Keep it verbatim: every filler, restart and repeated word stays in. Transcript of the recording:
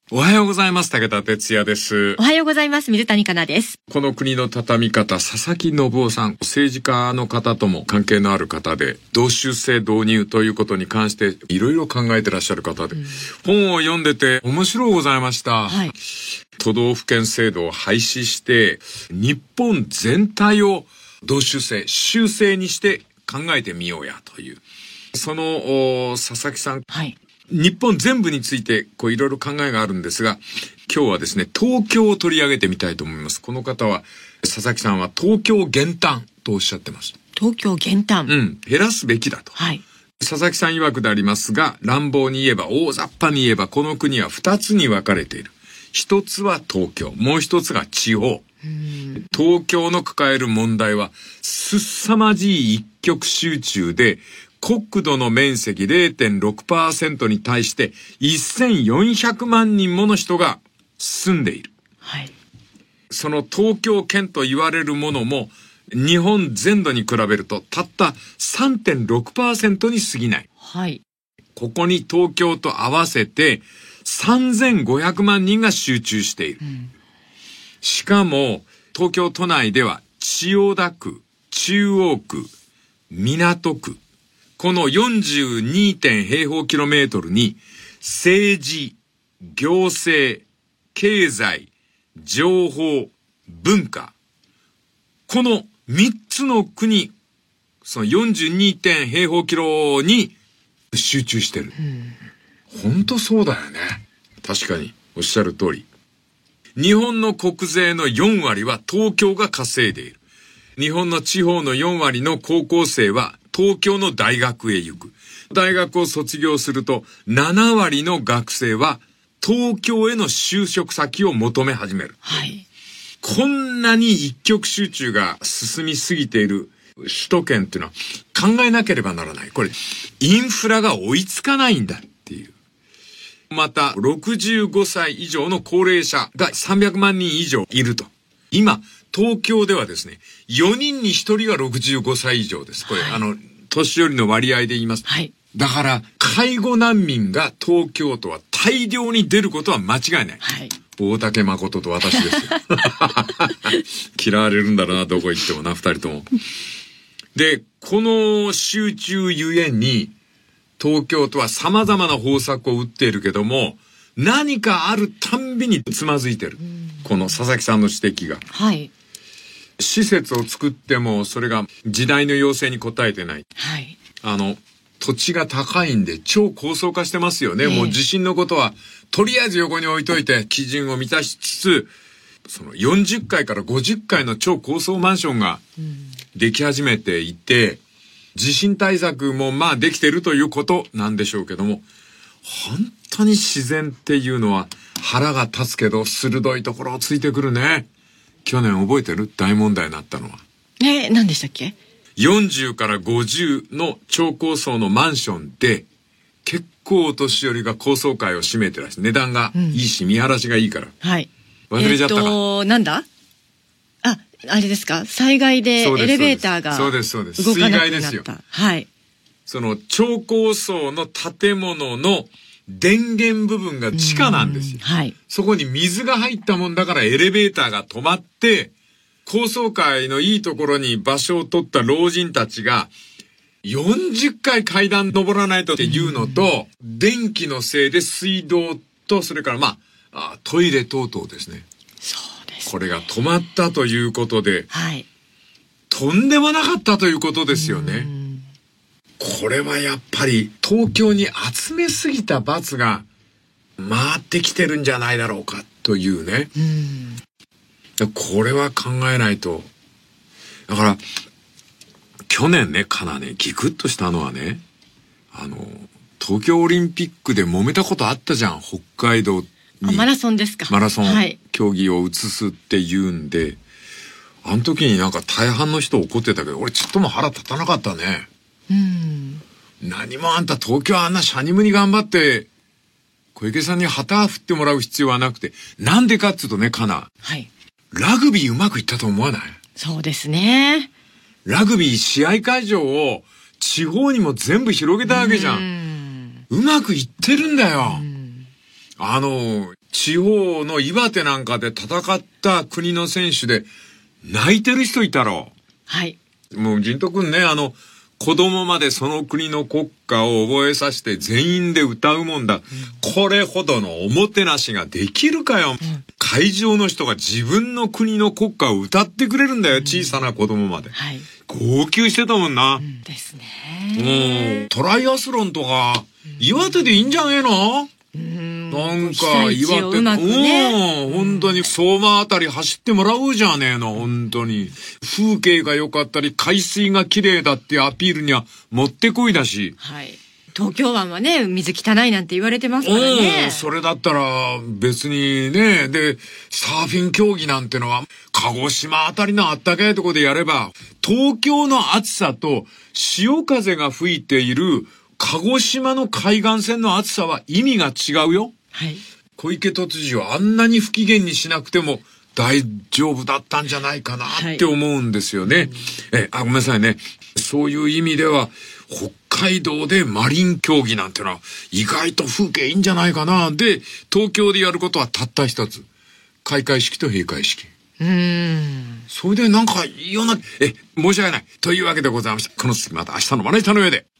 おはようございます。武田哲也です。 おはようございます。水谷香奈です。 この国の畳み方、佐々木信夫さん、政治家の方とも関係のある方で、同州制導入ということに関していろいろ考えてらっしゃる方で、うん、本を読んでて面白いございました。はい、都道府県制度を廃止して、日本全体を同州制、州制にして考えてみようやという。その佐々木さん、はい、日本全部についてこういろいろ考えがあるんですが、今日はですね、東京を取り上げてみたいと思います。この方は、佐々木さんは東京減反とおっしゃってます。 東京減反。 うん、減らすべきだと。はい。佐々木さん曰くでありますが、乱暴に言えば、大雑把に言えば、この国は二つに分かれている。一つは東京、もう一つが地方。うん東京の抱える問題は、すさまじい一極集中で、国土の面積 れいてんろくパーセント に対してせんよんひゃくまんにんもの人が住んでいる。はい。その東京圏と言われるものも日本全土に比べるとたった さんてんろくパーセント に過ぎない。はい。ここに東京と合わせてさんぜんごひゃくまんにんが集中している。うん、しかも東京都内では千代田区、中央区、港区、この よんじゅうにてん 平方キロメートルに政治、行政、経済、情報、文化、このみっつの国、その よんじゅうにてん 平方キロに集中してる。本当そうだよね。確かにおっしゃる通り。日本の国税のよんわりは東京が稼いでいる。日本の地方のよんわりの高校生は東京の大学へ行く。大学を卒業するとななわりの学生は東京への就職先を求め始める。はい。こんなに一極集中が進みすぎている首都圏っていうのは考えなければならない。これ、インフラが追いつかないんだっていう。また、ろくじゅうごさい以上の高齢者がさんびゃくまんにん以上いると。今、東京ではですね、よにんにひとりがろくじゅうごさい以上です。これ、はい、あの、年寄りの割合で言います。はい。だから、介護難民が東京都は大量に出ることは間違いない。はい。大竹誠と私ですよ。嫌われるんだろうな、どこ行ってもな、二人とも。で、この集中ゆえに、東京都は様々な方策を打っているけども、何かあるたんびにつまずいてる。この佐々木さんの指摘が。はい。施設を作ってもそれが時代の要請に応えてない。はい。あの土地が高いんで超高層化してますよね。えー、もう地震のことはとりあえず横に置いといて基準を満たしつつ、そのよんじゅっかいからごじゅっかいの超高層マンションができ始めていて、地震対策もまあできてるということなんでしょうけども、本当に自然っていうのは腹が立つけど鋭いところをついてくるね。去年覚えてる？大問題になったのは。 えー、何でしたっけ？ よんじゅうからごじゅうの超高層のマンションで、結構お年寄りが高層階を占めてらして、値段がいいし、うん、見晴らしがいいから。はい。忘れちゃったか。えーと、 なんだ？あ、あれですか？災害でエレベーターがそうですそうです。水害ですよ。 はい。その超高層の建物の電源部分が地下なんですよ。はい。そこに水が入ったもんだからエレベーターが止まって、高層階のいいところに場所を取った老人たちがよんじゅっかい階段登らないとっていうのと、電気のせいで水道と、それからまあ、トイレ等々ですね。 そうですね。 これが止まったということで、はい。とんでもなかったということですよね。これはやっぱり東京に集めすぎた罰が回ってきてるんじゃないだろうかというね。うん、これは考えないと。だから去年ね、かなね、ギクッとしたのはね、あの東京オリンピックで揉めたことあったじゃん。北海道にマラソンですか。 マラソン競技を移すって言うんで、はい、あの時になんか大半の人怒ってたけど、俺ちっとも腹立たなかったね。うん、何もあんた東京あんなシャニムに頑張って小池さんに旗振ってもらう必要はなくて、なんでかっつうとね、かな、はい、ラグビーうまくいったと思わない？ そうですね。 ラグビー試合会場を地方にも全部広げたわけじゃん。うん、うまくいってるんだよ。うん、あの地方の岩手なんかで戦った国の選手で泣いてる人いたろ。 はい。 もう、陣斗くんね、あの、子供までその国の国歌を覚えさせて全員で歌うもんだ。うん、これほどのおもてなしができるかよ。うん、会場の人が自分の国の国歌を歌ってくれるんだよ。うん、小さな子供まで。はい。号泣してたもんな。うん、ですね。もう、トライアスロンとか、岩手でいいんじゃねえの？うん、なんか岩手、うまくね、うん、本当に相馬あたり走ってもらおうじゃねえの、本当に。風景が良かったり海水が綺麗だってアピールにはもってこいだし。はい。 東京湾はね、水汚いなんて言われてますからね。 うん、それだったら別にね、で、サーフィン競技なんてのは鹿児島あたりのあったかいとこでやれば、東京の暑さと潮風が吹いている鹿児島の海岸線の暑さは意味が違うよ。はい。小池都知事はあんなに不機嫌にしなくても大丈夫だったんじゃないかなって思うんですよね。はい、え、あ、ごめんなさいね。そういう意味では、北海道でマリン競技なんてのは意外と風景いいんじゃないかな。で、東京でやることはたった一つ。開会式と閉会式。うーん。それでなんかいいような、え、申し訳ない。というわけでございました。この次また明日のまな板の上で。